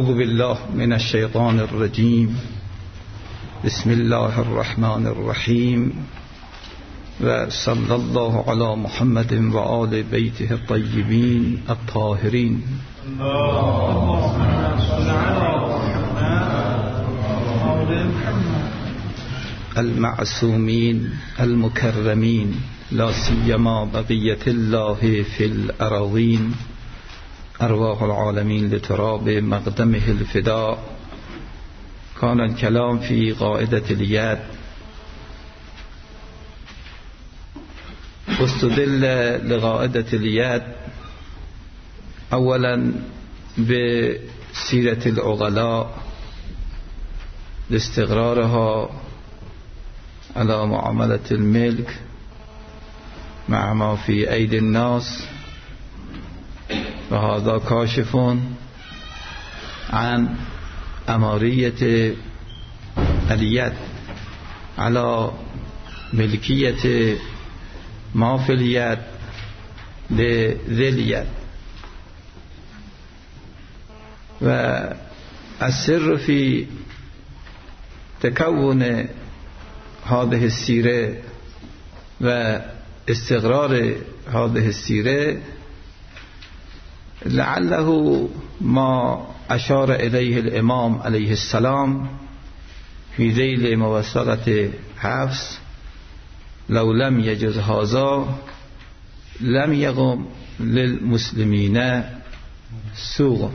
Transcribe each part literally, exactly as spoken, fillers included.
اعوذ بالله من الشیطان الرجیم. بسم الله الرحمن الرحیم و صلی الله علی محمد و آل بیته الطیبین الطاهرین. المعصومین المکرمین لا سیما بقیة الله فی الأراضین. ارواح العالمین لتراب مقدمه الفداء. كان الكلام في قاعدة اليد. واستدل لقاعدة اليد اولا بسيرة العقلاء لاستقرارها على معاملة الملك مع ما في أيدي الناس، وهذا كاشف عن أمارية اليد على ملكية ما في اليد لذي اليد. والسر في تكون هذه السيرة واستقرار هذه السيرة لعله ما أشار إليه الإمام عليه السلام في ذيل موثقة حفص: لو لم يجز هذا لم يقم للمسلمين سوق.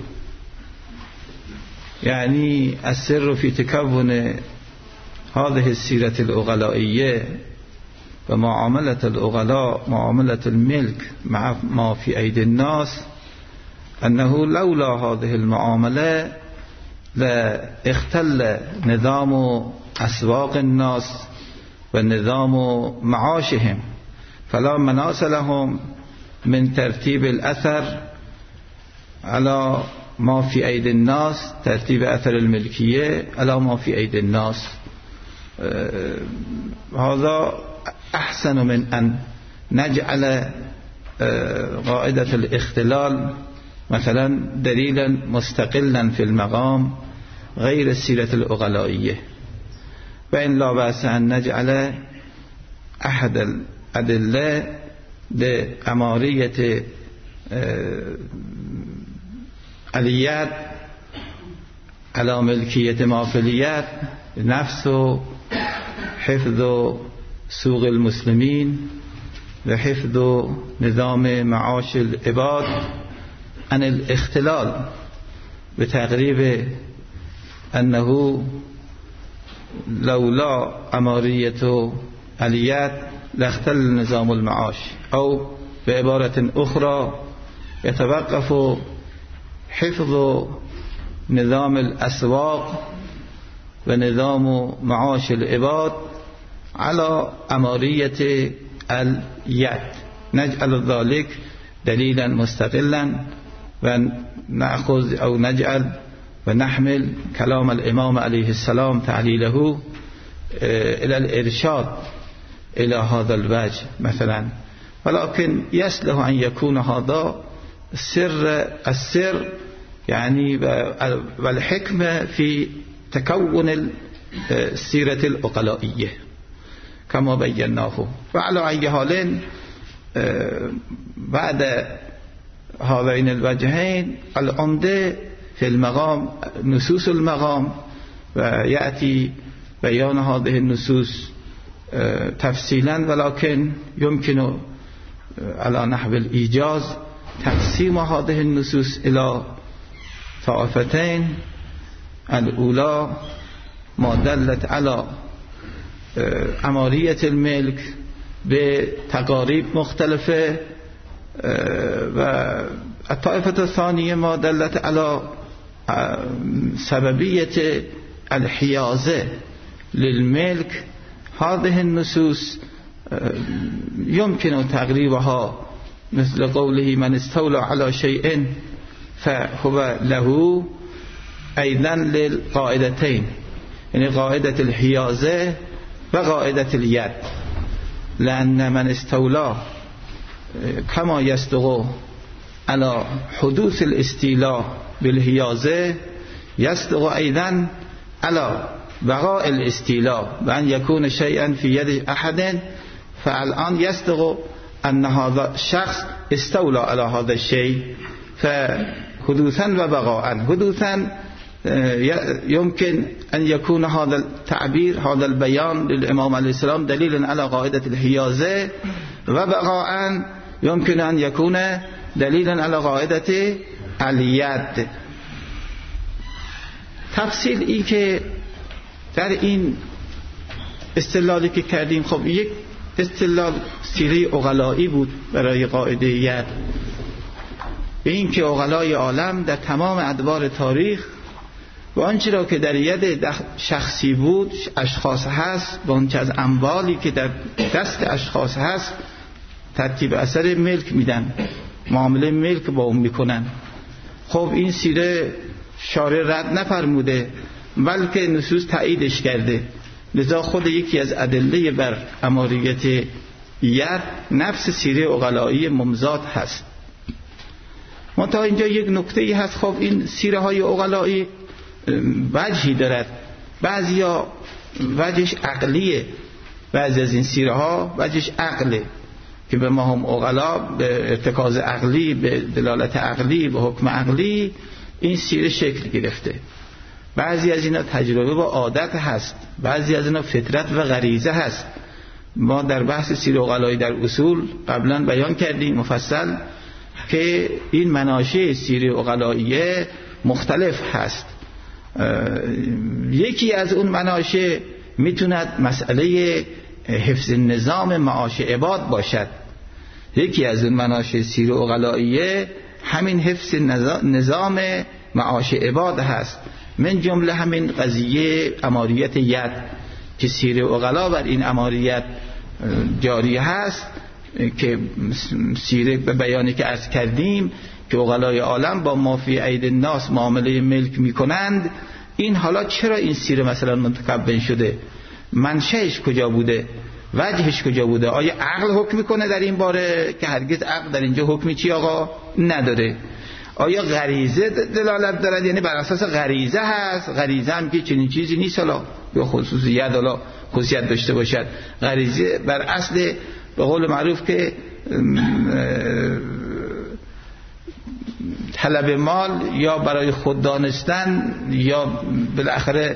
يعني السر في تكون هذه السيرة العقلائية ومعاملة العقلاء معاملة الملك مع ما في أيدي الناس أنه لولا هذه المعاملة لاختل نظام أسواق الناس ونظام معاشهم، فلا مناص لهم من ترتيب الأثر على ما في أيدي الناس، ترتيب أثر الملكية على ما في أيدي الناس. هذا أحسن من أن نجعل قاعدة الاختلال مثلا دليلا مستقلا في المقام غير السيرة العقلائية. وإن لا بأس أن نجعل أحد الأدلة لأمارية اليد على ملكية ما في اليد نفسه حفظ سوق المسلمين وحفظ نظام معاش العباد عن الاختلال، بتقريب أنه لولا أمارية اليد لاختل نظام المعاش، أو بعبارة أخرى يتوقف حفظ نظام الأسواق ونظام معاش العباد على أمارية اليد. نجعل ذلك دليلا مستقلا ونأخذ أو نجعل ونحمل كلام الإمام عليه السلام تعليله إلى الإرشاد إلى هذا الوجه مثلا. ولكن يصلح أن يكون هذا سر السر يعني والحكمة في تكون السيرة العقلائية كما بيناه. وعلى أي حال بعد هذين الوجهين العمدة في المقام نصوص المقام، ويأتي بيان هذه النصوص تفصيلا، ولكن يمكن على نحو الإيجاز تقسيم هذه النصوص إلى طائفتين. الأولى ما دلت على أمارية الملك بتقاريب مختلفة، والطائفة الثانية ما دلت على سببية الحيازة للملك. هذه النصوص يمكن تقريبها مثل قوله: من استولى على شيء فهو له، أيضا للقاعدتين، يعني قاعدة الحيازة وقاعدة اليد. لأن من استولى كما يصدق على حدوث الاستيلاء بالحيازة یصدق ایضا علی بقاء الاستیلاء و ان یکون شیئا فی ید احد فالان یصدق ان هذا شخص استولى على هذا الشيء فحدوثا و بقاء. حدوثا يمكن أن يكون هذا التعبير هذا البيان للإمام عليه السلام دليلا على قاعدة الحيازة، وبقاء يمكن أن يكون دليلا على قاعدة اليد. تفصیل این که در این استدلالی که کردیم، خب یک استدلال سیره عقلایی بود برای قاعده ید، به این که عقلای عالم در تمام ادوار تاریخ و آنچه را که در ید شخصی بود اشخاص هست و آنچه از اموالی که در دست اشخاص هست ترتیب اثر ملک میدن، معامله ملک با اون میکنن. خب این سیره شارع رد نفرموده بلکه نصوص تاییدش کرده، لذا خود یکی از ادله بر اماریت ید نفس سیره عقلایی ممزاد هست. منتها اینجا یک نکته هست. خب این سیره های عقلایی وجهی دارد، بعضیا وجهش عقلیه، بعضی از این سیره ها وجهش عقله که به ما هم عقلا به ارتکاز عقلی، به دلالت عقلی، به حکم عقلی این سیره شکل گرفته. بعضی از اینا تجربه و عادت هست، بعضی از اینا فطرت و غریزه هست. ما در بحث سیره عقلایی در اصول قبلا بیان کردیم مفصل که این مناشأ سیره عقلاییه مختلف هست. یکی از اون مناشأ میتوند مسئله حفظ نظام معاش عباد باشد. یکی از اون مناشأ سیره عقلاییه همین حفظ نظام معاش عباد هست، من جمله همین قضیه اماریت ید که سیره عقلا بر این اماریت جاری هست، که سیره به بیانی که عرض کردیم که عقلای عالم با ما فی اید الناس معامله ملک میکنند. این حالا چرا این سیره مثلا منتخب شده؟ منشأش کجا بوده؟ وجهش کجا بوده؟ آیا عقل حکم میکنه در این باره که هرگز عقل در اینجا حکمی چی آقا نداره؟ آیا غریزه دلالت دارد؟ یعنی بر اساس غریزه هست؟ غریزه هم که چنین چیزی نیست حالا به خصوصیت حالا خصوصیت داشته باشد. غریزه بر اصل به قول معروف که طلب مال یا برای خود دانستن یا بالاخره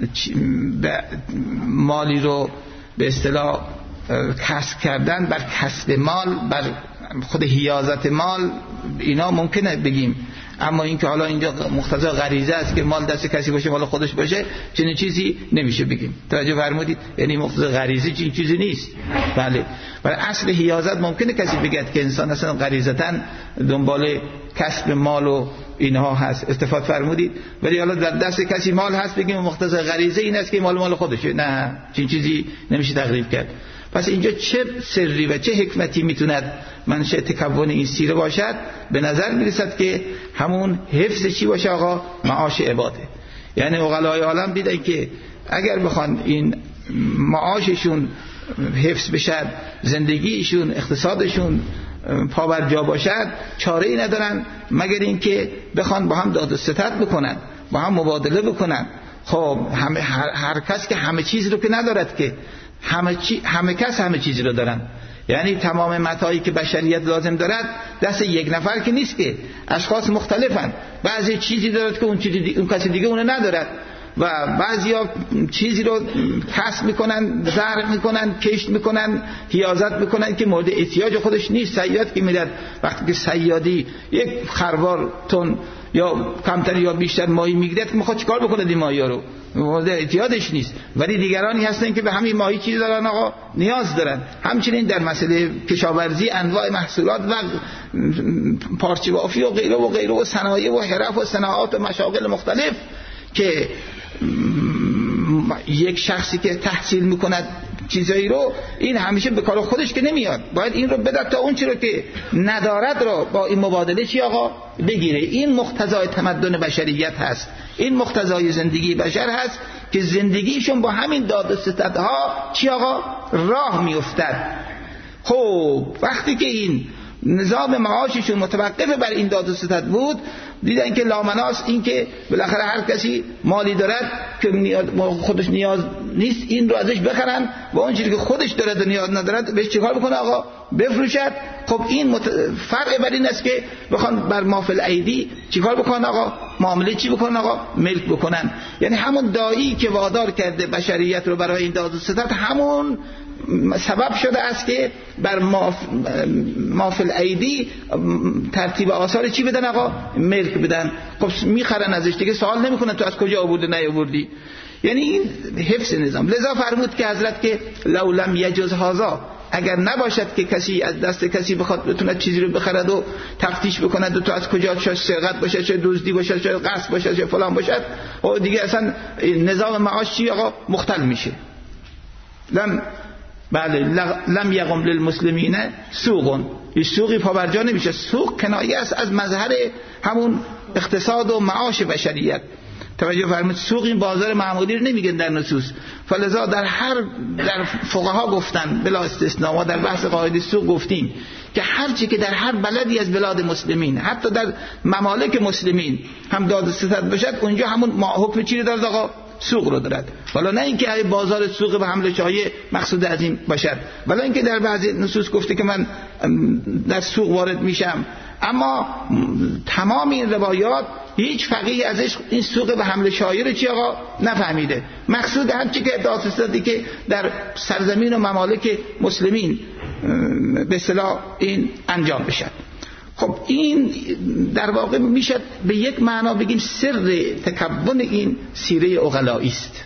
مالی رو به اصطلاح کسب کردن، بر کسب مال، بر خود حیازت مال، اینا ممکنه بگیم. اما این که حالا اینجا مقتضی غریزه است که مال دست کسی باشه مال خودش باشه، چنین چیزی نمیشه بگیم. توجه فرمودید؟ یعنی مقتضی غریزه چنین چیزی نیست. بله، برای اصل حیازت ممکنه کسی بگه که انسان اصلا غریزتاً دنبال کسب مال و اینها هست. استفاده فرمودید؟ ولی حالا در دست کسی مال هست بگیم مقتضی غریزه این است که مال مال خودشه. نه، چنین چیزی نمیشه تقریب کرد. پس اینجا چه سری و چه حکمتی میتوند منشأ تکون این سیره باشد؟ به نظر میرسد که همون حفظ چی باشه آقا؟ معاش عباده. یعنی عقلای عالم دیدن که اگر بخوان این معاششون حفظ بشد، زندگیشون، اقتصادشون پابرجا باشد، چاره ای ندارن مگر اینکه بخوان با هم داد و ستد بکنن، با هم مبادله بکنن. خب همه هر, هر کس که همه چیز رو که ندارد که همه, چی، همه کس همه چیز رو دارن. یعنی تمام متاعی که بشریت لازم دارد دست یک نفر که نیست، که اشخاص مختلفن. بعضی چیزی دارد که اون, چیزی اون کسی دیگه اون ندارد و بعضیا چیزی رو کسب میکنن، زرع میکنن، کشت میکنن، حیازت میکنن که مورد احتیاج خودش نیست. صیاد که میدن وقتی که صیادی یک خروار تن یا کمتر یا بیشتر ماهی میگیرد که میخواد چیکار بکنه این ماهی ها رو؟ مورد احتیاجش نیست. ولی دیگرانی هستن که به همین ماهی چیز دارن آقا نیاز دارن. همچنین در مسئله کشاورزی انواع محصولات و پارچه بافی و غیره و غیره و صنایع و حرف و صناعات و مشاغل مختلف که یک شخصی که تحصیل میکند چیزایی رو، این همیشه به کار خودش که نمیاد، باید این رو بدد تا اون چی رو که ندارد رو با این مبادله چی آقا بگیره. این مقتضای تمدن بشریت هست، این مقتضای زندگی بشر هست که زندگیشون با همین داد و ستدها چی آقا راه میافتد. خب وقتی که این نظام معاششون متوقف بر این داد و ستد بود، دیدن که لامناس این که بالاخره هر کسی مالی دارد که خودش نیاز نیست این رو ازش بخرن و اون چیزی که خودش دارد و نیاز ندارد بهش چیکار بکنه آقا؟ بفروشد. خب این مت... فرق بر این است که بخوان بر مافل ایدی چیکار بکنن آقا؟ معامله چی بکنن آقا؟ ملک بکنن. یعنی همون دایی که وادار کرده بشریت رو برای این داد و ستد همون سبب شده است که بر ماف... مافل ایدی ترتیب آثار چی بدن آقا؟ ملک بدن. خب میخرن ازش دیگه، سوال نمیکنن تو از کجا آوردی نیاوردی. یعنی این حفظ نظام. لذا فرمود که حضرت که لو لم یجز هذا، اگر نباشد که کسی از دست کسی بخواد بتونه چیزی رو بخرد و تفتیش بکند و تو از کجا، شاید سرقت باشه، شاید دزدی باشه، شاید غصب باشه، شاید فلان باشه، و دیگه اصلا نظام معاش چی آقا؟ مختل میشه. لم بله لم یقم للمسلمین سوق، این سوقی پابرجا نمیشه. سوق کنایه است از مظهر همون اقتصاد و معاش بشریت. توجه فرمایید، سوق این بازار معمولی رو نمیگن در نصوص. فلذا در هر در فقها گفتن بلا استثناء، ما در بحث قاعده سوق گفتیم که هر چی که در هر بلدی از بلاد مسلمین، حتی در ممالک مسلمین هم داد و ستد باشد، اونجا همون حکم چی رو دارد آقا؟ سوق رو دارد. ولی نه اینکه بازار سوق به حمل شایع مقصود از این باشد، ولی اینکه در بعضی نصوص گفته که من در سوق وارد میشم. اما تمام این روایات هیچ فقیه ازش این سوق به حمل شایع رو چی آقا نفهمیده. مقصود هر چی که دادستادی که در سرزمین و ممالک مسلمین به اصطلاح این انجام بشه. خب این در واقع میشه به یک معنا بگیم سر تکون این سیره عقلایی است.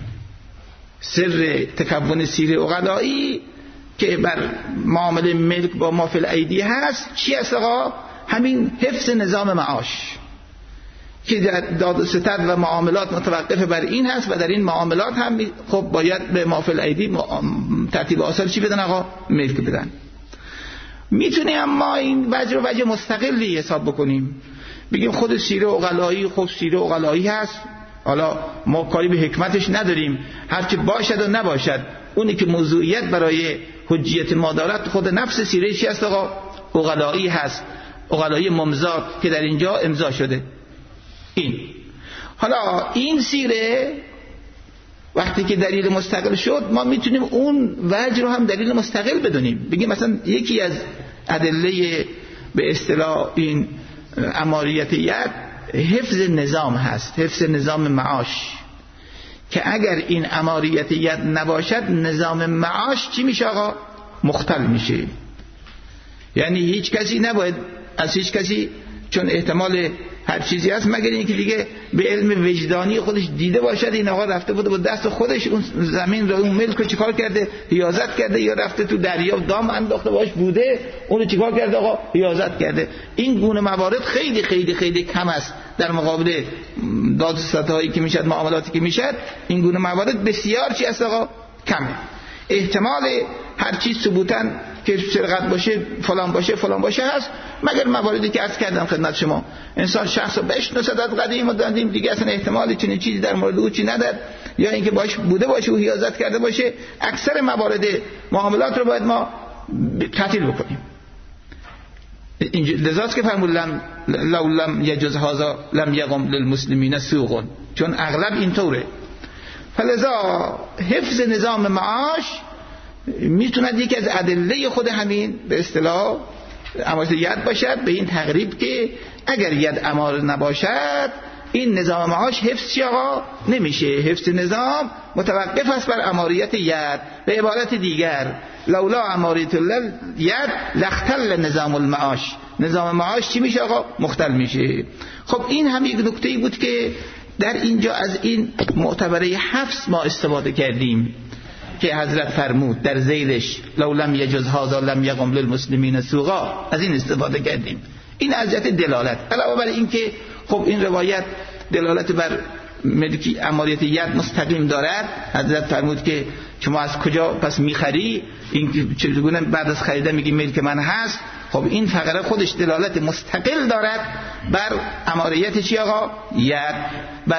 سر تکون سیره عقلایی که بر معامله ملک با مافل ایدی هست چی است آقا؟ همین حفظ نظام معاش که در داد و ستد و معاملات متوقف بر این هست، و در این معاملات هم خب باید به مافل ایدی ترتیب آثار چی بدن آقا؟ ملک بدن. میتونیم اما این وجه رو وجه مستقلی حساب بکنیم، بگیم خود سیره عقلایی خود سیره عقلایی هست، حالا ما کاری به حکمتش نداریم، هرچی باشد و نباشد اونی که موضوعیت برای حجیت ما دارد خود نفس سیره چی هست آقا؟ عقلایی هست، عقلایی ممزاد که در اینجا امضا شده. این حالا این سیره وقتی که دلیل مستقل شد ما میتونیم اون وجه رو هم دلیل مستقل بدونیم، بگیم مثلا یکی از ادله به اصطلاح این اماریت ید حفظ نظام هست، حفظ نظام معاش، که اگر این اماریت ید نباشد نظام معاش چی میشه آقا؟ مختل میشه. یعنی هیچ کسی نباید از هیچ کسی، چون احتمال هر چیزی هست مگر اینکه دیگه به علم وجدانی خودش دیده باشد این آقا رفته بوده با دست خودش اون زمین رو، اون ملک رو چیکار کرده؟ حیازت کرده، یا رفته تو دریا دام انداخته باش بوده اون رو چیکار کرده آقا؟ حیازت کرده. این گونه موارد خیلی خیلی خیلی کم است در مقابل دادستدهایی که میشد، معاملاتی که میشد. این گونه موارد بسیار چی است آقا؟ کمه. احتمال هر چیز ثبوتاً که سرقت باشه فلان باشه فلان باشه هست، مگر مواردی که عرض کردم خدمت شما، انسان شخص رو بشناسد از قدیم و دادیم دیگه اصلا احتمالی چنین چیزی در مورد او چی نداد، یا اینکه باش بوده باشه و حیازت کرده باشه. اکثر موارد معاملات رو باید ما تعطیل بکنیم. لذاست که فرمودن لو لم یجز هذا لم یقم للمسلمین سوق، چون اغلب اینطوره. فلذا حفظ نظام معاش میتوند یکی از ادله خود همین به اصطلاح امارت ید باشد، به این تقریب که اگر ید امار نباشد این نظام معاش حفظ چی آقا؟ نمیشه. حفظ نظام متوقف است بر اماریت ید. به عبارت دیگر لولا اماریت ید لختل نظام المعاش، نظام معاش چی میشه آقا؟ مختل میشه. خب این هم یک نکته‌ای بود که در اینجا از این معتبره حفظ ما استفاده کردیم که حضرت فرمود در ذیلش لو لم یجز هذا لم یقم للمسلمین سوقا، از این استفاده کردیم. این از جهت دلالت. علاوه بر این که خب این روایت دلالت بر ملکی اماریت ید مستقیم دارد، حضرت فرمود که شما از کجا پس میخری؟ این چگونه بعد از خریدن میگی ملک من هست؟ خب این فقره خودش دلالت مستقل دارد بر اماریت چی آقا؟ ید، بر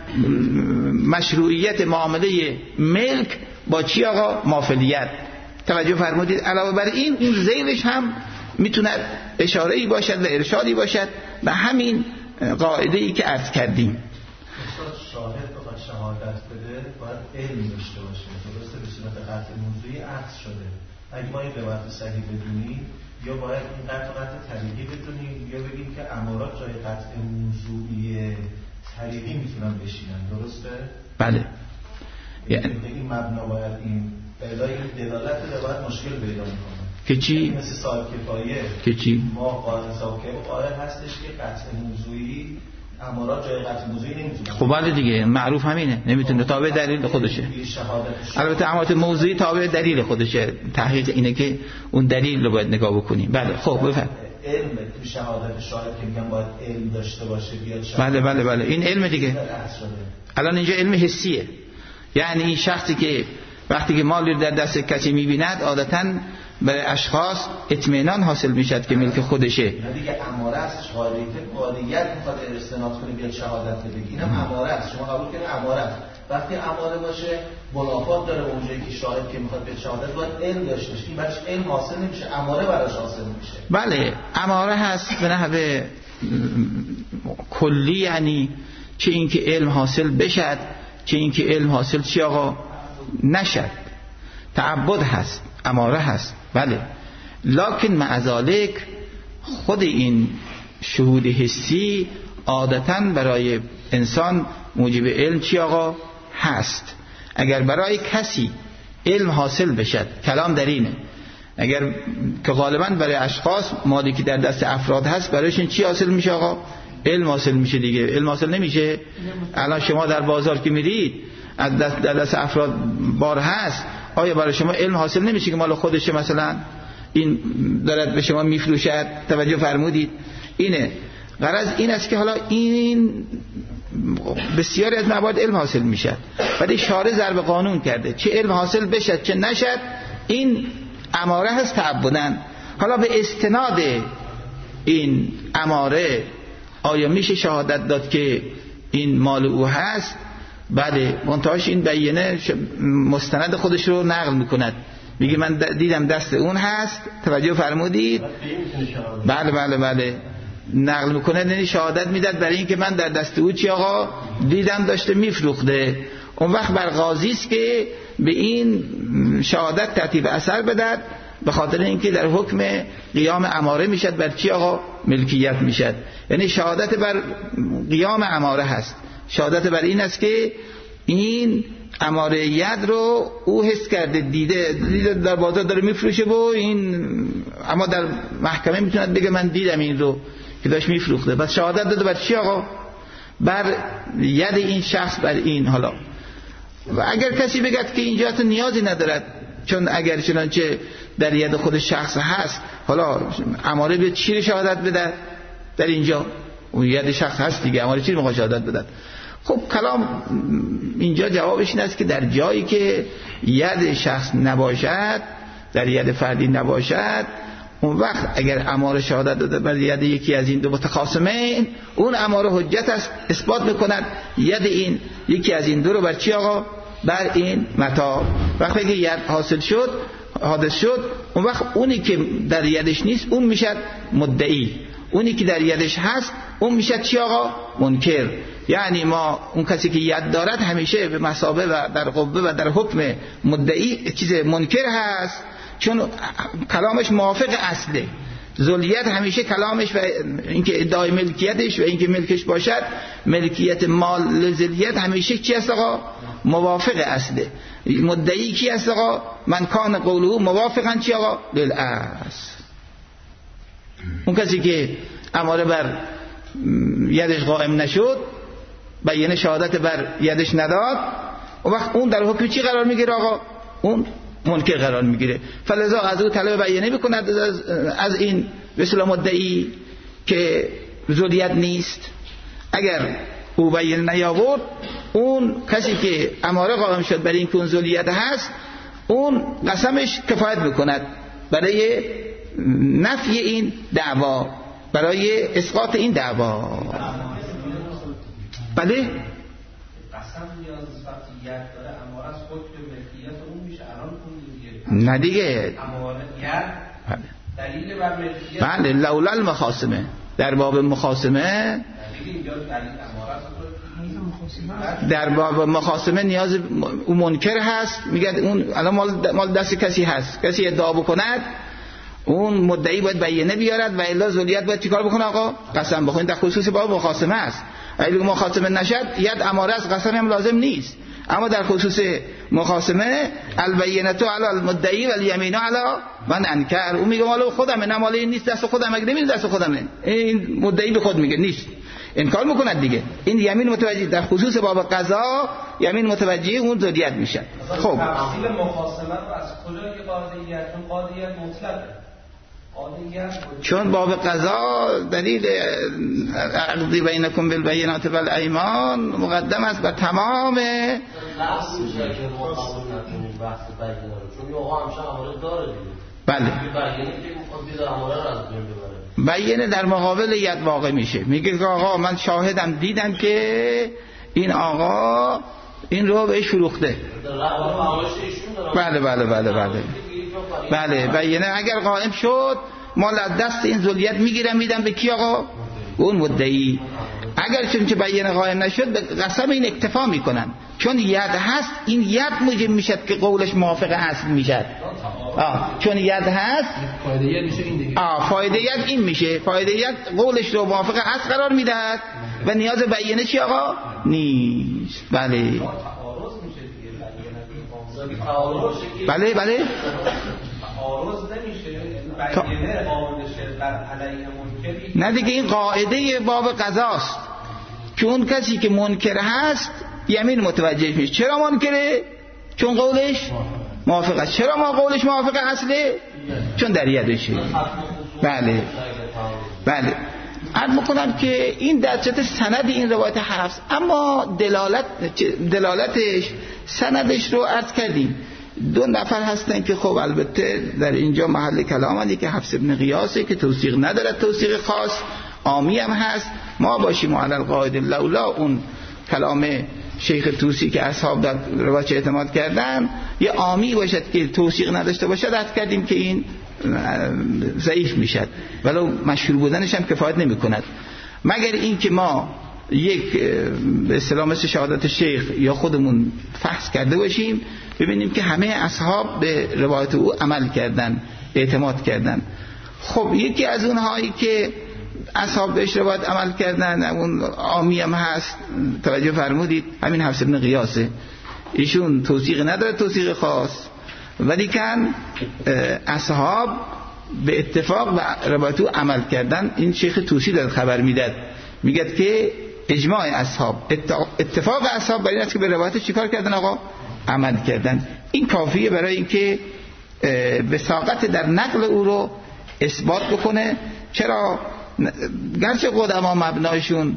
مشروعیت معامله ملک با چی آقا؟ مافلیت. توجه فرمودید؟ علاوه بر این این ذیلش هم میتونه اشاره‌ای باشد و ارشادی باشد به همین قاعده ای که عرض کردیم. شاهد بخواد شهادت بده باید علم داشته باشه، درسته؟ به صورت قطع موضوعی عکس شده. اگه ما این روایت صحیح بدونیم یا باید این قطع قطع طریقی بدونیم یا بگیم که امارات جای قطع موضوعی طریقی میتونن بشینن، درسته؟ بله. یعنی این مبنا باید این پیدای دلالت روایت مشکل پیدا میکنه که چی؟ مثل صاحب کفایه که چی؟ ما قائل صاحب کفایه قائل هستش که قطع موضوعی امارات جای قطع موضوعی نمیتونه. خب بله دیگه، معروف همینه، نمیتونه، تابع دلیل خودشه. البته امارات موضوعی تابع دلیل خودشه، تحقیق اینه که اون دلیل رو باید نگاه بکنیم. بله خب بفرمایید. علم تو شهادت شاهد که میگن باید علم داشته باشه بیاد شهادت. بله بله بله این علم دیگه. الان اینجا علم حسیه، یعنی این شخصی که وقتی که مالی در دست کسی میبیند عادتاً برای اشخاص اطمینان حاصل میشد که ملک خودشه. نه دیگه اماره است، قاعده قاعدیت میخواد استناد کنه بیاد شهادت بده. اینم اماره است، شما قبول کنید اماره است. وقتی اماره باشه منافات داره اونجایی که شاهد که میخواد بیاد شهادت باید علم داشته باشه. این براش علم حاصل نمیشه، اماره براش حاصل میشه. بله اماره هست به نحو کلی، یعنی چه اینکه علم حاصل بشد چه اینکه علم حاصل چی آقا نشد. تعبد هست، اماره هست، بله. لکن مع ذالک خود این شهود حسی عادتاً برای انسان موجب علم چی آقا هست. اگر برای کسی علم حاصل بشد، کلام در اینه، اگر که غالباً برای اشخاص مالی که در دست افراد هست برایشون چی حاصل میشه آقا؟ علم حاصل میشه دیگه. علم حاصل نمیشه؟ الان شما در بازار که میرید از دست در دست افراد بار هست، آیا برای شما علم حاصل نمیشه که مال خودشه مثلا این دارد به شما میفروشد؟ توجه فرمودید؟ اینه غرض این است که حالا این بسیاری از موارد علم حاصل میشه، ولی شارع ضرب قانون کرده چه علم حاصل بشد چه نشد، این اماره هست تعبداً. حالا به استناد این اماره آیا میشه شهادت داد که این مال او هست؟ بله، منتهاش این بیانه مستند خودش رو نقل میکند، میگه من دیدم دست اون هست. توجه فرمودید؟ بله بله بله نقل میکنه، یعنی شهادت میداد برای اینکه من در دست او چی آقا دیدم داشته میفروخته. اون وقت بر قاضی است که به این شهادت ترتیب اثر بدهد، به خاطر اینکه در حکم قیام اماره میشد بر چی آقا ملکیت میشد. یعنی شهادت بر قیام اماره هست، شهادت بر این است که این اماریت رو او حس کرده، دیده دیده در بازار داره میفروشه و این، اما در محکمه میتوند بگه من دیدم این رو که داشت میفروخته. بس شهادت داده بر چی آقا؟ بر ید این شخص بر این. حالا و اگر کسی بگد که اینجا تو نیازی ندارد، چون اگر چنانچه در ید خود شخص هست، حالا اماره به چی شهادت بده؟ در اینجا اون ید شخص هست دیگه، اماره چی میخواد شهادت بده؟ خب کلام اینجا جوابش این است که در جایی که ید شخص نباشد، در ید فردی نباشد، اون وقت اگر اماره شهادت داده بر ید یکی از این دو متخاصمین، اون اماره حجت است، اثبات میکند ید این یکی از این دو رو بر چی آقا؟ بر این متاع. وقتی که ید حاصل شد، حادث شد، اون وقت اونی که در یدش نیست اون میشد مدعی، اونی که در یدش هست اون میشد چی آقا؟ منکر. یعنی ما اون کسی که ید دارد همیشه به مثابه و در قوه و در حکم مدعی چیز منکر هست، چون کلامش موافق اصله. ذوالید همیشه کلامش و اینکه ادعای ملکیتش و اینکه ملکش باشد، ملکیت مال ذوالید همیشه چی است آقا؟ موافق اصله. مدعی کی است آقا؟ من کان قوله موافقا چی آقا؟ للاصل. اون کسی که اماره بر یدش قائم نشد، بیانه شهادت بر یدش نداد، اون وقت اون در حکم چی قرار میگیره آقا؟ اون منکر قرار میگیره. فلذا از او طلب بیانه میکند از این مثل مدعی که ذولیت نیست. اگر او بیانه نیاورد، اون کسی که اماره قائم شد برای این که اون ذولیت هست، اون قسمش کفایت میکند برای نفی این دعوا، برای اسقاط این دعوا. بله؟ قسم نیاز وقتی یک داره اماره از خود به ملکیت اون میشه الان اون دیگه. نه دیگه. اماره یک دلیل بر ملکیت. بله لولا المخاصمه. در باب مخاصمه در باب مخاصمه نیاز اون منکر هست، میگه اون الان مال مال دست کسی هست، کسی ادعا بکند اون مدعی باید بیانه بیارد و الا ذلیت باید چیکار بکنه آقا؟ قسم بخونه. در خصوص باب مخاصمه است. اگه مخاصمه نشد ید اماره از قسم هم لازم نیست، اما در خصوص مخاصمه البینه علی المدعی و الیمین علی من انکر. اون میگه مال خودمه، نه مال این نیست، دست خودم. اگه نمیگه دست خودمه، این مدعی به خود میگه نیست، انکار میکند دیگه. این یمین متوجه در خصوص باب قضا یمین متوجه اون ذلیت میشه. خب تفصیل مخاصمه رو از کجا که قاضیت چون قاضیت مطلقه، چون باب قضا دلیل عقدی بینکم بالبینات والایمان مقدم است بر تمام. بله بیانه در مقابل ید واقع میشه، میگه آقا من شاهدم دیدم که این آقا این رو بهش فروخته. بله بله بله بله بله بیانه اگر قائم شد مال از دست این ذلیت میگیرم میدم به کی آقا؟ اون مدعی. اگر چون که بیانه قائم نشد به قسم این اکتفا میکنن، چون ید هست این ید موجب میشد که قولش موافق اصل میشد. آه چون ید هست فایده ید میشه این دیگه. آه فایده ید این میشه، فایده ید قولش رو موافق اصل قرار میدهد و نیاز بیانه چی آقا؟ نیست. بله بله بله تعارض نمیشه، بیانه قابل شرط علیه منکری نه دیگه. این قاعده باب قضاست که اون کسی که منکر هست یمین متوجه میشه. چرا منکره؟ چون قولش موافق است. چرا ما قولش موافق اصله؟ چون در یدشه. بله بله عرض میکنم که این در جهت سند این روایت حفص، اما دلالت دلالتش سندش رو عرض کردیم. دو نفر هستن که خب البته در اینجا محل کلام که حفص ابن غیاسه که توثیق ندارد، توثیق خاص، عامی هم هست. ما باشیم علی القاعده لولا اون کلام شیخ توسی که اصحاب در روایت اعتماد کردن یه عامی باشد که توثیق نداشته باشد، عرض کردیم که این ضعیف میشد، ولو مشهور بودنش هم کفایت نمی کند، مگر این که ما یک به اصطلاح مثل شهادت شیخ یا خودمون فحص کرده باشیم ببینیم که همه اصحاب به روایت او عمل کردن، اعتماد کردن. خب یکی از اونهایی که اصحاب بهش روایت عمل کردن اون عامی هم هست، توجه فرمودید، همین حفص ابن غیاسه. ایشون توثیق نداره، توثیق خاص، ولی کن اصحاب به اتفاق و روایت او عمل کردن. این شیخ توسی داد خبر میداد، میگه که اجماع اصحاب، اتفاق اصحاب برای این است که به روایت چیکار کردن آقا؟ عمل کردن. این کافیه برای اینکه وثاقت در نقل او رو اثبات بکنه. چرا؟ گرچه قدما مبنایشون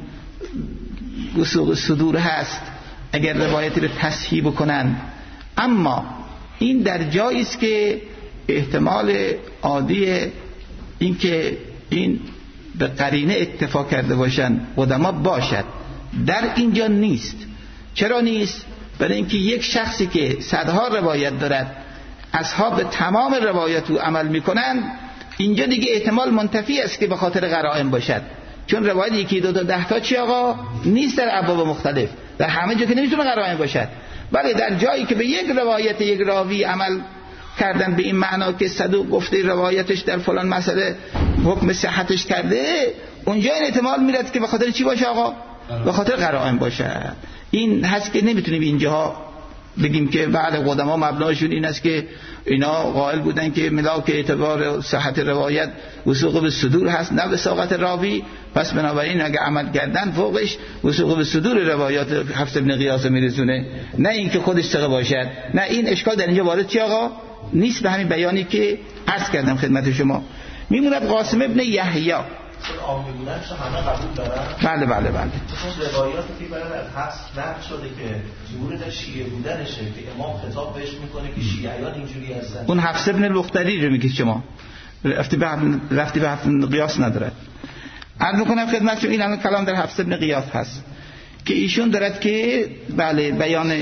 وثوق صدور هست اگر روایتی رو تصحیح بکنن، اما این در جایی است که احتمال عادی این که این به قرینه اکتفا کرده باشن قدما باشد، در اینجا نیست. چرا نیست؟ برای اینکه یک شخصی که صدها روایت دارد اصحاب به تمام روایت او عمل میکنن، اینجا دیگه احتمال منتفی است که به خاطر قرائن باشد، چون روایت یکی دو تا ده تا چی آقا نیست در ابواب مختلف، در همه جا که نمیتونه قرائن باشد. بله در جایی که به یک روایت یک راوی عمل کردن به این معنا که صدوق گفته روایتش در فلان مسئله حکم صحتش کرده، اونجا این احتمال میرد که به خاطر چی باشه آقا؟ به خاطر قرائن باشه. این هست که نمیتونیم اینجا بگیم که بعد قدما مبناشون این است که اینا قائل بودن که ملاک اعتبار صحت روایت وثوق به صدور هست نه وثاقت راوی، پس بنابراین اگه عمل کردن فوقش وثوق به صدور روایات حفص ابن غیاس میرسونه، نه اینکه خودش ثقه باشد. نه، این اشکال در اینجا وارد چی آقا نیست. به همین بیانی که عرض کردم خدمت شما. میموند قاسم ابن یحیی. عامی بودنش همه قبول دارن؟ بله بله بله. اون روایاتی که برای از حفص نقل شده که مورد شیعه بودنشه که امام خطاب بهش میکنه که شیعیان اینجوری هستن، اون حفص ابن لختری رو میگید شما، رفتی به رفتی به حفص قیاس ندارد. عرض میکنم خدمتتون این همه کلام در حفص ابن قیاس هست که ایشون دارد که بله بیان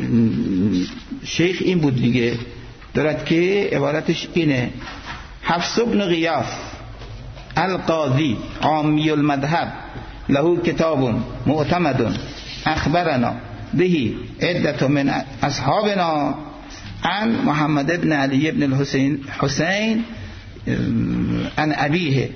شیخ این بود دیگه، دارد که عبارتش اینه: حفص ابن قیاس القاضی عامی المذهب له کتاب معتمد اخبرنا به عدت من اصحابنا عن محمد ابن علی ابن الحسین حسین عن ابیه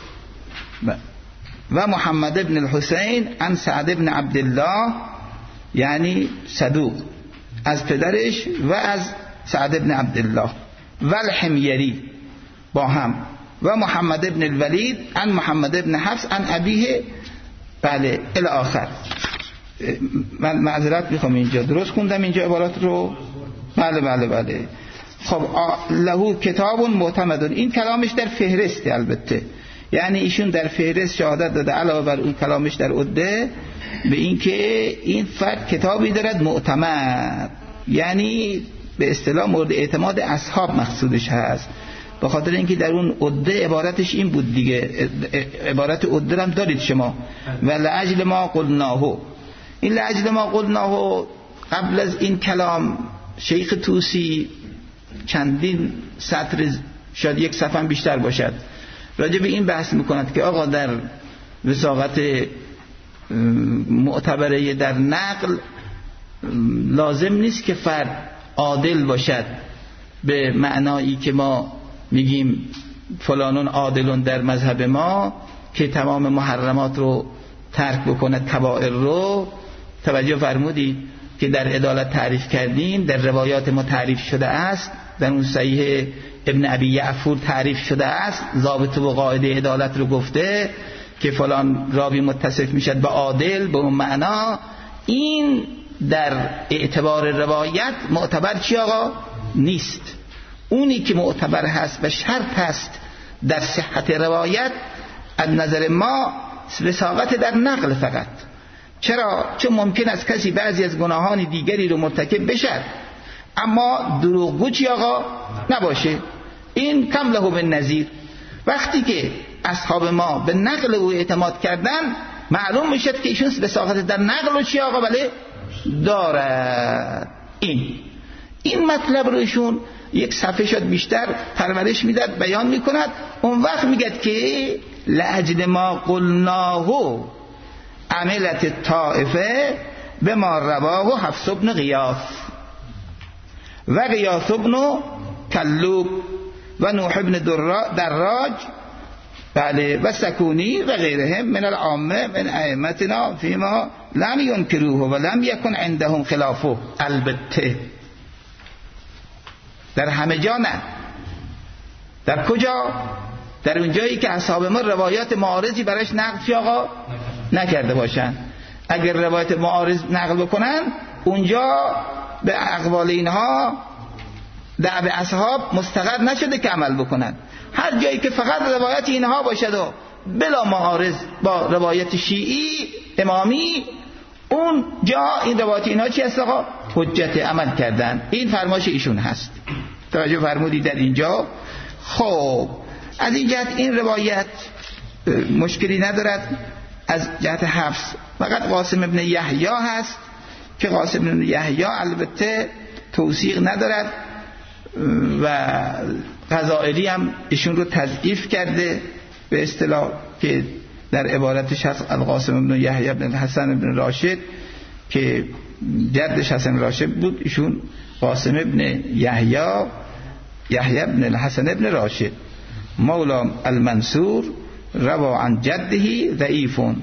و محمد ابن الحسین عن سعد ابن عبدالله یعنی صدوق از پدرش و از سعد ابن عبدالله و الحمیری با هم و محمد ابن الولید عن محمد ابن حفص عن ابیه بله الی آخر. من معذرت میخوام اینجا درست خوندم اینجا عبارات رو؟ بله بله بله. خب له کتاب معتمد، این کلامش در فهرسته البته، یعنی ایشون در فهرست شهادت داده علاوه بر اون کلامش در عده به این که این فرد کتابی دارد معتمد، یعنی به اصطلاح مورد اعتماد اصحاب مقصودش هست، به خاطر اینکه در اون عده عبارتش این بود دیگه، عبارت عده هم دارید شما و لاجل ما قلناه. این لاجل ما قلناه قبل از این کلام شیخ طوسی چندین سطر شاید یک صفحه بیشتر باشد راجع به این بحث میکند که آقا در وثاقت معتبره در نقل لازم نیست که فرد عادل باشد به معنایی که ما میگیم فلانون عادلون در مذهب ما که تمام محرمات رو ترک بکنه، کبائر رو. توجه فرمودید که در عدالت تعریف کردیم، در روایات ما تعریف شده است، در اون صحیح ابن ابی یعفور تعریف شده است، ضابط و قاعده عدالت رو گفته که فلان راوی متصف میشد به عادل به اون معنا. این در اعتبار روایت معتبر چی آقا؟ نیست. اونی که معتبر هست و شرط هست در صحت روایت از نظر ما وثاقت در نقل فقط. چرا؟ چون ممکن است کسی بعضی از گناهان دیگری رو مرتکب بشد اما دروغگو چی آقا نباشه. این کم له بالنظیر. وقتی که اصحاب ما به نقل او اعتماد کردن معلوم میشد که ایشون وثاقت در نقل و چی آقا بله دارد. این این مطلب رو ایشون یک صفحه شد بیشتر پرورش میداد، بیان میکند. اون وقت میگد که لاجل ما قلناه عملت طائفه به ما رواه حفص بن غیاث و غیاث بن کلوب و نوح بن دراج بله و سکونی و غیرهم من العامه من ائمتنا فيما لم ينكروه و لم يكن عندهم خلافه. البته در همه جا نه. در کجا؟ در اون جایی که اصحاب ما روایات معارضی برایش نقل چی آقا نکرده باشن. اگر روایت معارض نقل بکنن اونجا به اقوال اینها دعو اصحاب مستقر نشده که عمل بکنن. هر جایی که فقط روایت اینها باشد و بلا معارض با روایت شیعی امامی، اون جا این روایت اینها چی هست آقا؟ حجت عمل کردن. این فرمایش ایشون هست. توجه فرمودید در اینجا. خب از این جهت این روایت مشکلی ندارد. از جهت حفظ فقط قاسم ابن یحیی هست که قاسم ابن یحیی البته توثیق ندارد و غزائری هم ایشون رو تضعیف کرده به اصطلاح که در عبارتش هست القاسم ابن یحیی ابن حسن ابن راشد که جدش حسن راشد بود، ایشون قاسم ابن یحیی یحیی ابن الحسن ابن راشد مولا المنصور روا عن جده ضعیفون.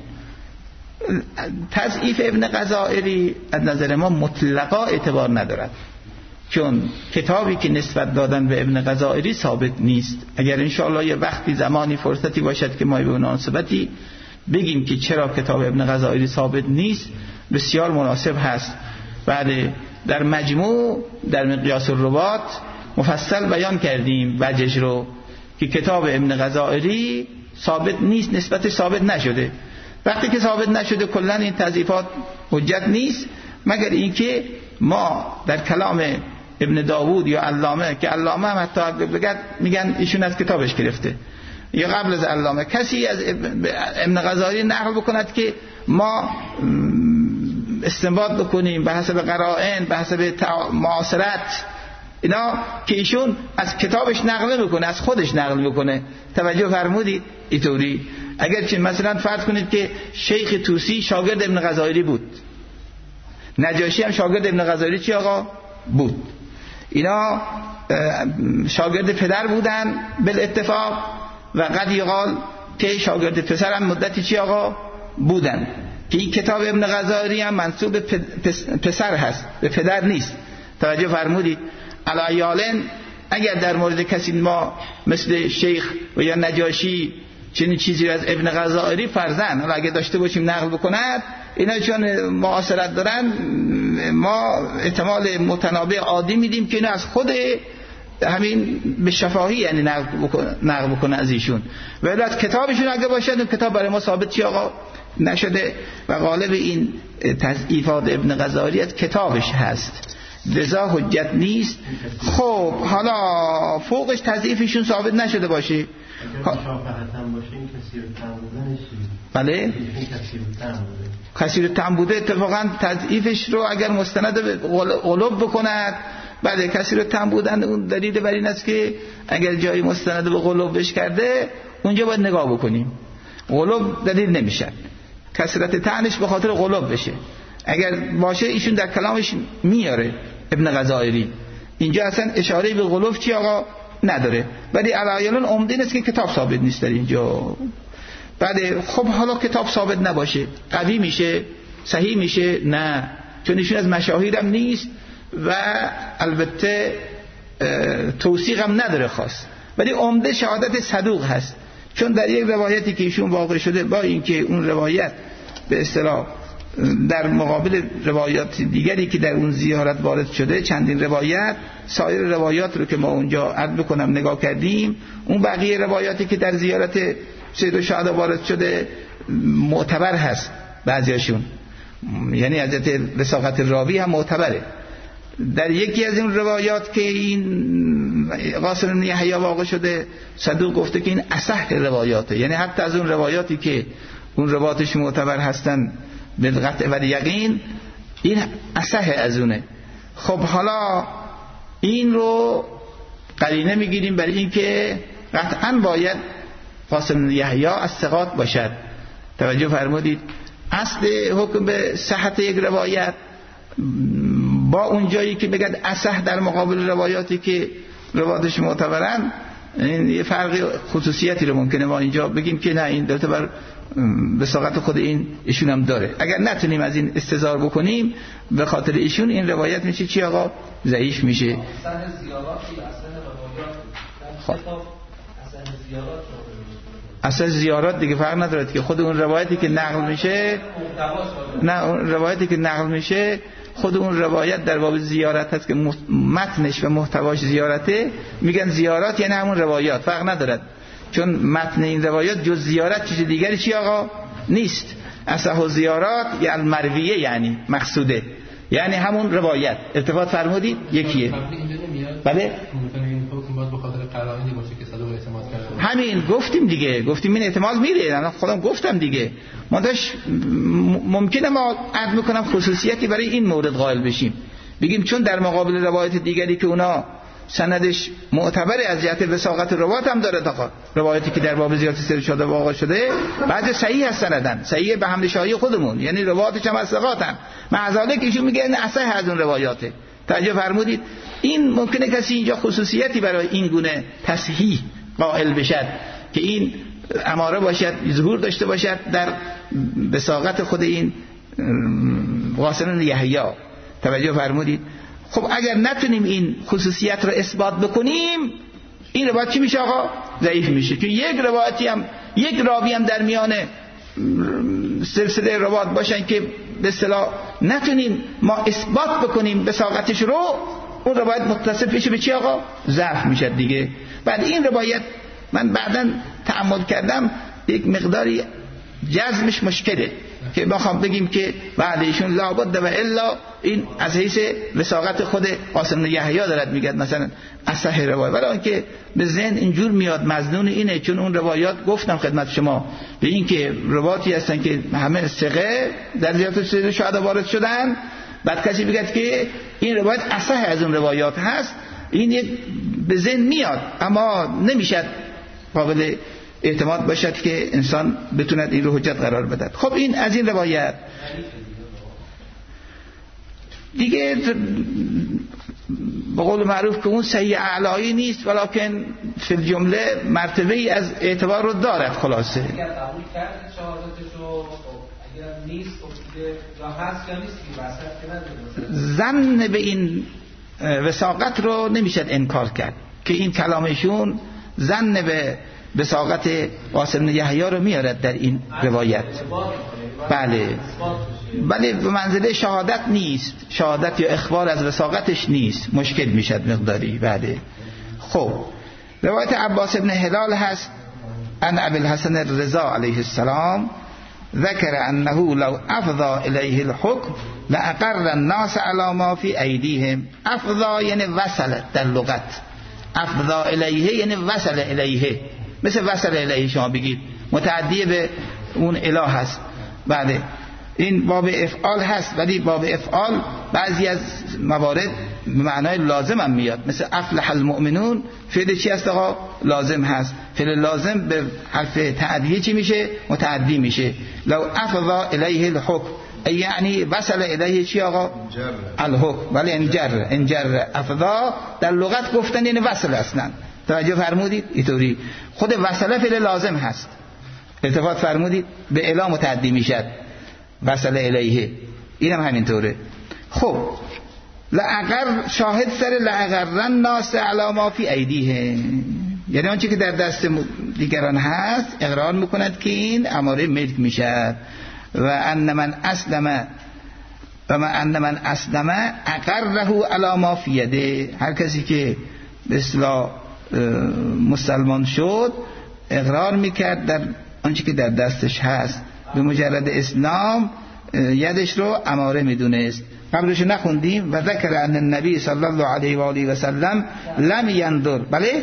تضعیف ابن غزائری از نظر ما مطلقا اعتبار ندارد، چون کتابی که نسبت دادن به ابن غزائری ثابت نیست. اگر انشاءالله یه وقتی زمانی فرصتی باشد که ما به مناسبتی بگیم که چرا کتاب ابن غزائری ثابت نیست، بسیار مناسب هست. بعد در مجموع در مقیاس الروات مفصل بیان کردیم وجهش رو که کتاب ابن غزائری ثابت نیست، نسبتش ثابت نشده. وقتی که ثابت نشده کلا این تضعیفات حجت نیست، مگر اینکه ما در کلام ابن داوود یا علامه که علامه هم حتی بگد میگن ایشون از کتابش گرفته، یا قبل از علامه کسی از ابن غزائری نقل بکند که ما استنباط بکنیم به حسب قرائن به حسب معاصرت اینا که ایشون از کتابش نقل میکنه، از خودش نقل میکنه. توجه فرمودید اینطوری. اگر چه مثلا فرض کنید که شیخ طوسی شاگرد ابن غزالی بود، نجاشی هم شاگرد ابن غزالی چی آقا بود، اینا شاگرد پدر بودن بالاتفاق و قد یقال که شاگرد پسر هم مدتی چی آقا بودن، که این کتاب ابن غزالی هم منسوب به پسر هست، به پدر نیست. توجه فرمودید. علایالن اگر در مورد کسی ما مثل شیخ و یا نجاشی چنین چیزی از ابن غزالی فرضاً حالا اگه داشته باشیم نقل بکند، اینا چون معاصرت دارن ما احتمال متنابع عادی میدیم که اینا از خود همین به شفاهی یعنی نقل بکنه, نقل بکنه از ایشون. ولی از کتابشون اگه باشد اون کتاب برای ما ثابت چی آقا نشده و غالب این تضعیفات ابن غزالی از کتابش هست، لذا حجت نیست. خب حالا فوقش تضعیفشون ثابت نشده باشه، بله کثیر الطعن بوده، اتفاقا تضعیفش رو اگر مستند به غلوب بکند، بله کثیر الطعن بودن اون دلیل بر این است که اگر جایی مستند به غلوبش کرده اونجا باید نگاه بکنیم، غلوب دلیل نمیشه، کثرت طعنش به خاطر غلوب بشه. اگر باشه ایشون در کلامش میاره ابن غزالی، اینجا اصلا اشاره به غلوب چی آقا نداره، ولی علایالون عمده است که کتاب ثابت نیست در اینجا. بعد خب حالا کتاب ثابت نباشه قوی میشه صحیح میشه؟ نه، چون ایشون از مشاهیرم نیست و البته توثیق هم نداره خاص، ولی عمده شهادت صدوق هست. چون در یک روایتی که ایشون واقع شده با اینکه اون روایت به اصطلاح در مقابل روایات دیگری که در اون زیارت وارد شده، چندین روایت، سایر روایات رو که ما اونجا عرض بکنم نگاه کردیم، اون بقیه روایاتی که در زیارت سید الشهدا وارد شده معتبر هست بعضیاشون، یعنی حضرت وثاقت راوی هم معتبره. در یکی از این روایات که این قاسم بن یحیی واقع شده، صدوق گفته که این اصح روایاته، یعنی حتی از اون روایاتی که اون روایاتش معتبر هستن به قطع و یقین، این اصح از اونه. خب حالا این رو قرینه میگیریم برای اینکه قطعا باید قاسم بن یحیی از ثقات باشد. توجه فرمودید. اصل حکم به صحت یک روایت با اون جایی که بگد اصح در مقابل روایاتی که روایاتش معتبرن، این یه فرق خصوصیتی رو ممکنه ما اینجا بگیم که نه این دلتا بر وثاقت خود این ایشون هم داره. اگر نتونیم از این استظهار بکنیم به خاطر ایشون، این روایت میشه چی آقا؟ ضعیف میشه. اصل زیارات یا اصل روایات؟ خب اصل زیارات دیگه فرق نداره که خود اون روایتی که نقل میشه، نه اون روایتی که نقل میشه خود اون روایت در باب زیارت هست که متنش و محتواش زیارته، میگن زیارات یعنی همون روایات، فرق ندارد. چون متن این روایات جز زیارت چیز دیگری چی آقا نیست. اصح زیارات یا المرویه یعنی مقصوده، یعنی همون روایت. التفات فرمودید یکیه. بله همین گفتیم دیگه، گفتیم این احتمال میره، انا خودم گفتم دیگه. منتش ممکنه ما عرض میکنم خصوصیتی برای این مورد قائل بشیم، بگیم چون در مقابل روایت دیگری که اونا سندش معتبره از جهت وثاقت روایت هم داره، تا روایتی که در باب زیارت سید الشهدا واقع شده بعضی صحیح هست سندن، صحیح به حمد شاهی خودمون، یعنی روایتش هم از ثقاتن، معزاله که ایشون میگه این اصح از اون روایاته. توجه فرمودید. این ممکنه کسی اینجا خصوصیتی برای این گونه تصحیح قائل بشد که این اماره باشد، ظهور داشته باشد در وثاقت خود این قاسم بن یحیی. توجه فرمودید. خب اگر نتونیم این خصوصیت رو اثبات بکنیم، این روایت چی میشه آقا؟ ضعیف میشه. چون یک روایتی هم یک راوی هم در میان سلسله روایت باشن که به اصطلاح نتونیم ما اثبات بکنیم وثاقتش رو، اون روایت متصف میشه به چی آقا؟ ضعف میشه دیگه. بعد این روایت من بعداً تأمل کردم یک مقداری جزمش مشکله که بخوام بگیم که بعد ایشون لابد و الا این از حیث وثاقت خود قاسم بن یحیی دارد میگه مثلا اصح روایت، ولی اینکه به ذهن اینجور میاد مظنون اینه، چون اون روایات گفتم خدمت شما به این که روایتی هستن که همه ثقه در زیارت سید الشهدا وارد شدن، بعد کسی بگه که این روایت اصح از اون روایات هست، این یک به ذهن میاد اما نمیشد قابل اعتماد باشد که انسان بتوند این رو حجت قرار بدهد. خب این از این روایت دیگه به قول معروف که اون صحیح اعلایی نیست ولیکن فی الجمله مرتبه ای از اعتبار رو دارد. خلاصه اگر قبول کردید شهادتشو، اگر نیست یا هست یا نیست که واسه ظن به این وثاقت رو نمیشد انکار کرد که این کلامشون ظن به وثاقت قاسم بن یحیی رو میارد در این روایت. بله بله به منزله شهادت نیست، شهادت یا اخبار از وثاقتش نیست، مشکل میشد مقداری. بله خب روایت عباس بن هلال هست ان ابی الحسن الرضا علیه السلام ذکر انه لو افضى الیه الحکم لاقر الناس علی ما فی ایدیهم. افضى یعنی وصل در لغت، افضى الیه یعنی وصل الیه، مثل وصل الیه شما بگید متعدی به اون اله هست. بله این باب افعال هست ولی باب افعال بعضی از موارد به معنای لازم هم میاد، مثل افلح المؤمنون فعل چی هست آقا؟ لازم هست. فعل لازم به حرف تعدیه چی میشه؟ متعدی میشه. لو افضى الیه الحکم یعنی وصل الیه چی آقا؟ الحکم. ولی انجر انجر افضا در لغت گفتن یعنی وصل اصلا. توجه فرمودید؟ اینطوری خود وصله فعل لازم هست، التفات فرمودید؟ به اله متعدی میشد وصل الیه، اینم همینطوره. خب لاقر شاهد سر لاقرن ناس علی ما فی ایدیه، یعنی آنچه که در دست دیگران هست اقرار میکند که این اماره ملک میشد. و ان من اسلم و من ان من اسلم اقره علی ما فی یده، هر کسی که به اصطلاح مسلمان شد اقرار میکرد در آنچه که در دستش هست، به مجرد اسلام یدش رو اماره میدونست. قبلش نخوندیم و ذکر ان النبی صلی الله علیه و آله و سلم لم ينظر، بله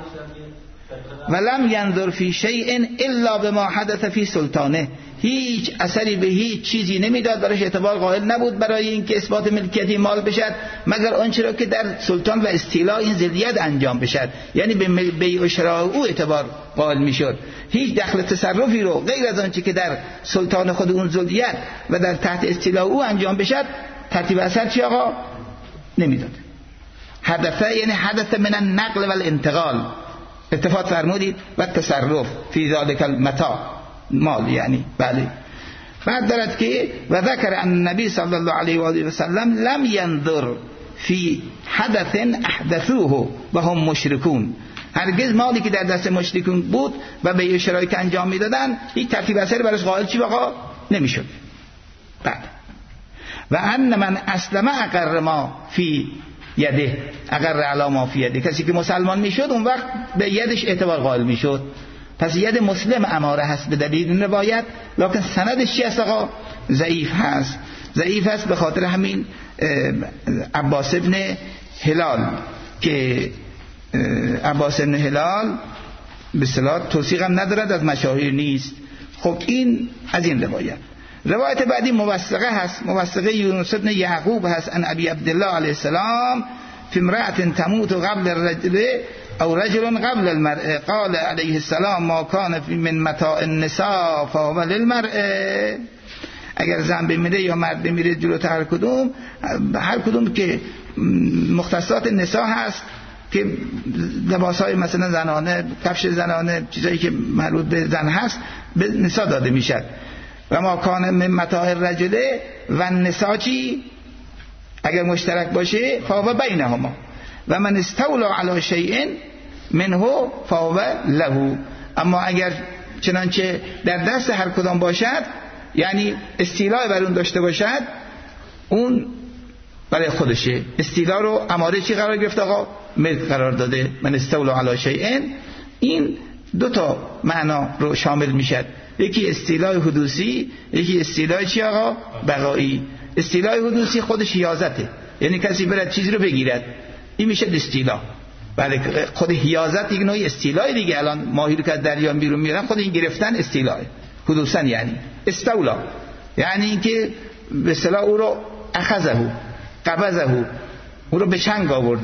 و لم ينظر فی شیء الا بما حدث فی سلطانه، هیچ اثری به هیچ چیزی نمیداد، براش اعتبار قائل نبود برای اینکه اثبات ملکیت مال بشد مگر آنچه را که در سلطان و استیلاء این ذریت انجام بشد، یعنی به بیع و شراء او اعتبار قائل میشد. هیچ دخل تصرفی رو غیر از آنچه که در سلطان خود اون ذریت و در تحت استیلاء او انجام بشد ترتیب اثر چی آقا نمیداد. حدثه یعنی حدث من النقل و الانتقال، اتفاق فرمودید، و تصرف فی ذلک المتاع مال یعنی. بله بعد دارد که و ذکر ان النبی صلی الله علیه و آله و سلم لم ينظر فی حدث احدثوه و هم مشرکون، هرگز مالی که در دست مشرکون بود و به اشرایی که انجام میدادن هیچ ترتیب اثری براش قائل چی واقعا نمیشد. بله و ان من اسلم اقر ما فی یده اقر علی ما فی یده، کسی که مسلمان میشد اون وقت به یدش اعتبار قائل میشد. پس ید مسلم اماره هست به دلیل این روایت، لکن سندش چی است آقا؟ ضعیف هست. ضعیف هست به خاطر همین عباس ابن هلال که عباس ابن هلال به اصطلاح توثیق هم ندارد، از مشاهیر نیست. خب این از این روایت. روایت بعدی موثقه هست، موثقه یونس بن یعقوب هست ان ابی عبدالله علیه السلام فی امرأة تموت قبل الرجل او رجل قبل المرء قال علیه السلام ما کان من متاع النساء فهو للمرء. اگر زن بمیره یا مرد بمیره جلوتر هر کدوم هر کدوم که مختصات نساء هست که لباسهای مثلا زنانه، کفش زنانه، چیزایی که مربوط به زن هست به نساء داده میشد. و ما کان من متاع الرجل و النساء چی؟ اگر مشترک باشه فهو بینهما و من استولا علی شیء منه فهو له. اما اگر چنانچه در دست هر کدام باشد یعنی استیلاء بر اون داشته باشد اون برای خودشه. استیلاء رو اماره چی قرار گرفت آقا؟ ملک قرار داده. من استولا علی شیء این دو تا معنا رو شامل میشد، یکی استیلاء حدوثی، یکی استیلاء چی آقا؟ بقایی. استیلاء حدوثی خودش حیازته، یعنی کسی برد چیزی رو بگیرد، این میشه استیلاء. بله خود حیازت یک نوعی استیلاء دیگه. الان ماهی رو که از دریا بیرون میارن خود این گرفتن استیلاء حدوثا، یعنی استولا یعنی اینکه به اصطلاح او رو اخذه قبضه او رو به چنگ آورده.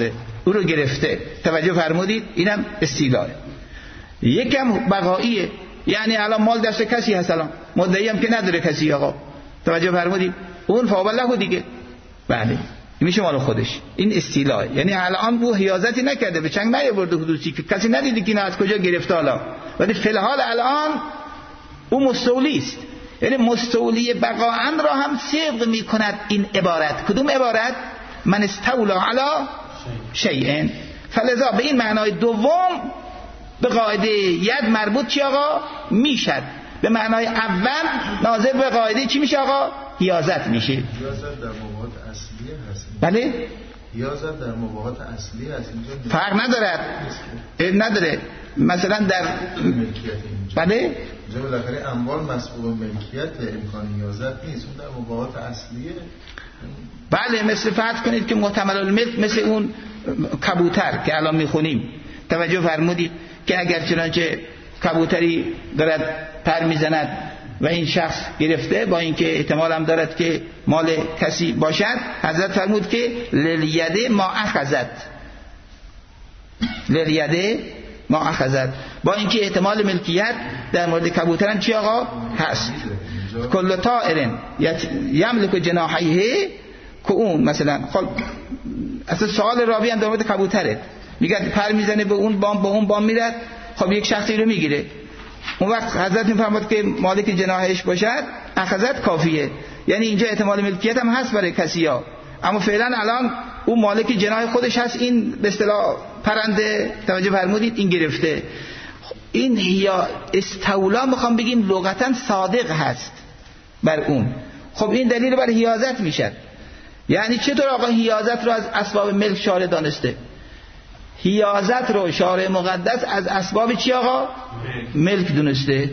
او رو گرفته. توجه فرمودید؟ اینم استیلاه. یکم بقاییه، یعنی الان مال دست کسی هست، الان مدعی هم که نداره کسی. آقا توجه فرمودید؟ اون فاوله دیگه، بله میشه مال خودش. این استیلاه، یعنی الان او حیازتی نکرده، به چنگ نیاورده حدوثی که کسی ندیده که اینو از کجا گرفته حالا، ولی فی الحال الان او مستولی است. یعنی مستولی بقاءً را هم صدق میکند این عبارت. کدوم عبارت؟ من استولا علی شیء. فلذا به این معنای دوم به قاعده ید مربوط چی آقا میشد. به معنای اول ناظر به قاعده چی میشه آقا؟ حیازت میشه. حیازت در مباحات اصلی هست. بله؟ حیازت در مباحات اصلی هست. اینجا فرق ندارد. نداره. مثلا در ملکیت بله؟ اینجا بالاخره اموال مسئول ملکیت، امکان حیازت نیست. اون در مباحات اصلیه. بله، مثل فرض کنید که محتمل الملک مثل اون کبوتر که الان میخونیم. توجه فرمودید که اگر چنانچه کبوتری دارد پر میزند و این شخص گرفته، با اینکه احتمال هم دارد که مال کسی باشد، حضرت فرمود که لیده ما اخذت، لیده ما اخذت، با اینکه احتمال ملکیت در مورد کبوتر هم چی آقا هست. کل طائر یملک جناحیه، که اون مثلا خب اصلا سوال راوی هم در مورد کبوتره، میگه پر میزنه به اون بام، به اون بام میرد، خب یک شخصی رو میگیره، اون وقت حضرت میفرماد که مالک جناحش باشد اخذت کافیه. یعنی اینجا احتمال ملکیت هم هست برای کسی ها، اما فعلا الان اون مالک جناح خودش هست، این به اصطلاح پرنده. توجه فرمودید؟ این گرفته. این یا استولا میخوام بگیم لغتا صادق هست بر اون. خب این دلیل بر حیازت میشد. یعنی چطور آقا حیازت رو از اسباب ملک شارع دانسته؟ حیازت رو شارع مقدس از اسباب چی آقا؟ ملک دونسته.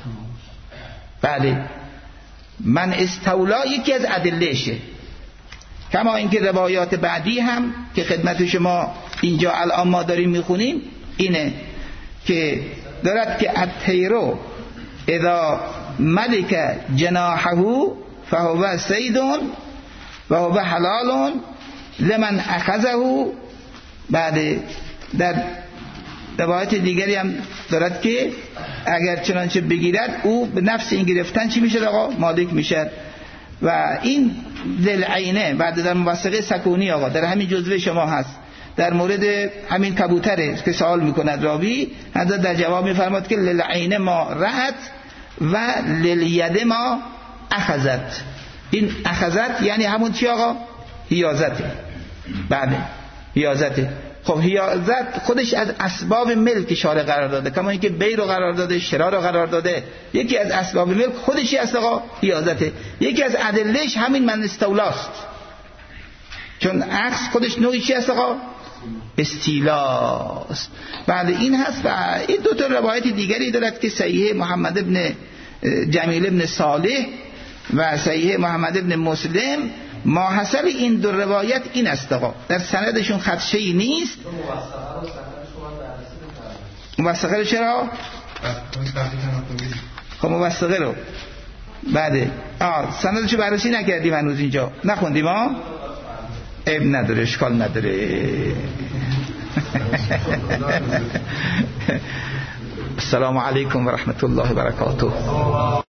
بله، من استولا یکی از ادلهشه، کما اینکه روایات بعدی هم که خدمت شما اینجا الان ما داریم میخونیم اینه که دارد که الطیرو اذا ملک جناحه فهو صید و هو حلال لمن اخذه. بعد در روایت دیگری هم دارد که اگر چنانچه بگیرد او به نفس این گرفتن چی میشه آقا؟ مالک میشه. و این ذلعینه بعد در موثقه سکونی آقا در همین جزوه شما هست، در مورد همین کبوتره که سوال میکند راوی، حضرت در جواب میفرماد که للعینه ما رأت و للید ما اخذت. این اخذت یعنی همون چی آقا؟ حیازته. بله، حیازته. خب حیازت خودش از اسباب ملک شارع قرار داده، کما اینکه بی رو قرار داده، شرا رو قرار داده. یکی از اسباب ملک خودشی است آقا حیازته. یکی از ادلهش همین من استولاست، چون عکس خودش نوعی چی است آقا؟ استیلاست. بعد این هست. و این دو تا روایت دیگری دارد که صحیح محمد ابن جمیل ابن صالح و صحیح محمد ابن مسلم. ما حاصل این دو روایت این است آقا، در سندشون خدشه‌ای نیست. موثقه رو چرا؟ خب موثقه رو بعد آه سندشو بررسی نکردیم هنوز، اینجا نخوندیم ها؟ عیب نداره، اشکال نداره. السلام علیکم و رحمت الله و برکاته.